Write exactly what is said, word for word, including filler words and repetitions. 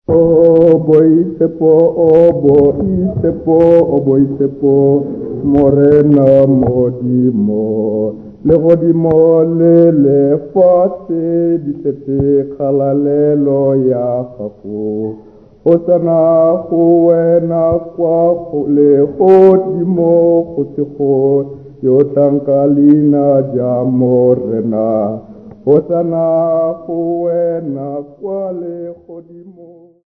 O boisepo, o boisepo, o boisepo, morena modimo, le godimo le lefatshe di setse kgalalelo ya gago. O tsena go wena kwa go le godimo go se go yo tlanka leina ja morena. O tsena go wena kwa le godimo.